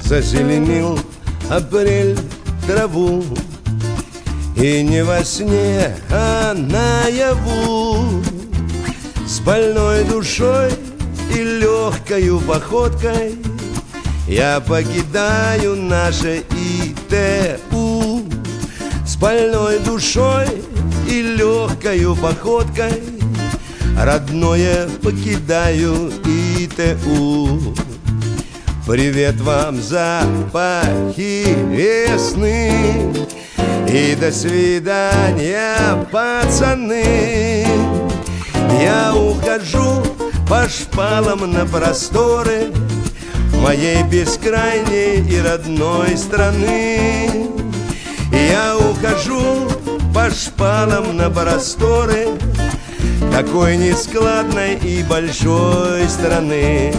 зазеленил апрель траву. И не во сне, а наяву, с больной душой и легкою походкой я покидаю наше ИТУ. С больной душой и легкою походкой родное покидаю ИТУ. Привет вам, запахи весны, и до свидания, пацаны. Я ухожу по шпалам на просторы моей бескрайней и родной страны. Я ухожу по шпалам на просторы такой нескладной и большой страны.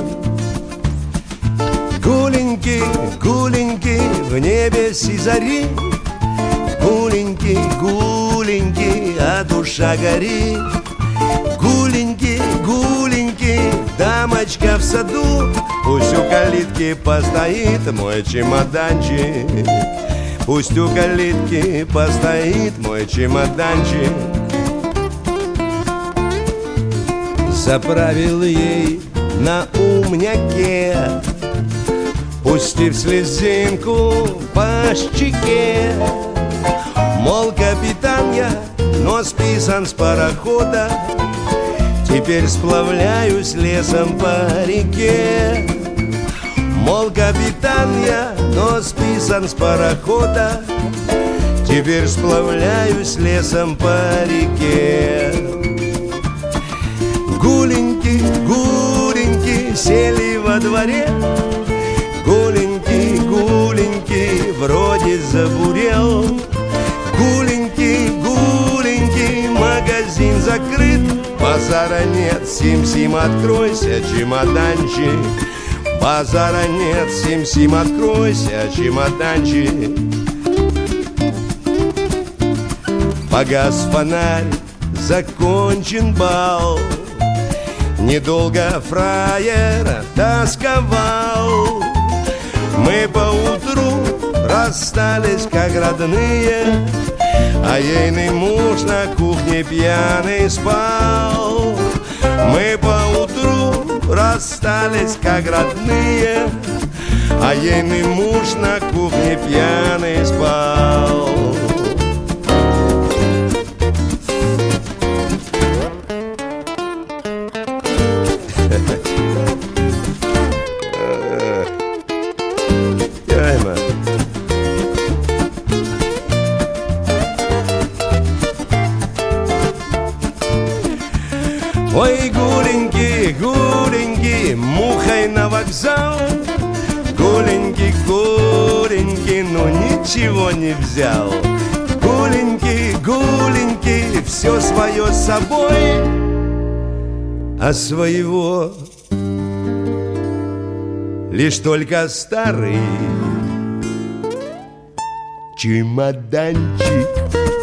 Гуленьки, гуленьки в небе сизари, гуленьки, гуленьки, а душа горит. Гуленьки, гуленьки, дамочка в саду, пусть у калитки постоит мой чемоданчик. Пусть у калитки постоит мой чемоданчик. Заправил ей на умняке, пустив слезинку по щеке. Мол, капитан я, но списан с парохода, теперь сплавляюсь лесом по реке. Мол, капитан я, но списан с парохода, теперь сплавляюсь лесом по реке. Гуленьки, гуленьки сели во дворе, гуленьки, гуленьки вроде забурел. Гуленьки, гуленьки, магазин закрыт, базара нет, сим-сим, откройся, чемоданчик. Базара нет, сим-сим, откройся, чемоданчик. Погас фонарь, закончен бал, недолго фраер тосковал. Мы поутру расстались как родные, а ейный муж на кухне пьяный спал. Мы поутру расстались как родные, а ейный муж на кухне пьяный спал. Ой, гуленьки, гуленьки, мухой на вокзал. Гуленьки, гуленьки, но ничего не взял. Гуленьки, гуленьки, все свое с собой, а своего лишь только старый чемоданчик.